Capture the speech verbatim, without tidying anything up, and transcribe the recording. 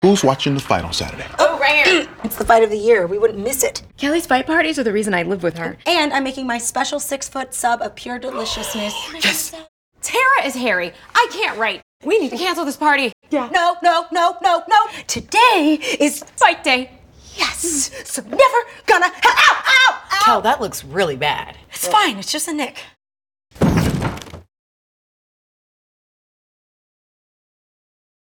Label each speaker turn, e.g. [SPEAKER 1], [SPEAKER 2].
[SPEAKER 1] Who's watching the fight on Saturday?
[SPEAKER 2] Oh, right here.
[SPEAKER 3] It's the fight of the year. We wouldn't miss it.
[SPEAKER 2] Kelly's fight parties are the reason I live with her.
[SPEAKER 3] And I'm making my special six-foot sub of pure deliciousness.
[SPEAKER 2] Yes. Tara is Harry. I can't write. We need to cancel this party.
[SPEAKER 3] Yeah. No, no, no, no, no. Today is
[SPEAKER 2] fight day.
[SPEAKER 3] Yes. So never gonna. Ow, ow, ow.
[SPEAKER 4] Kel, that looks really bad.
[SPEAKER 3] It's fine. It's just a nick.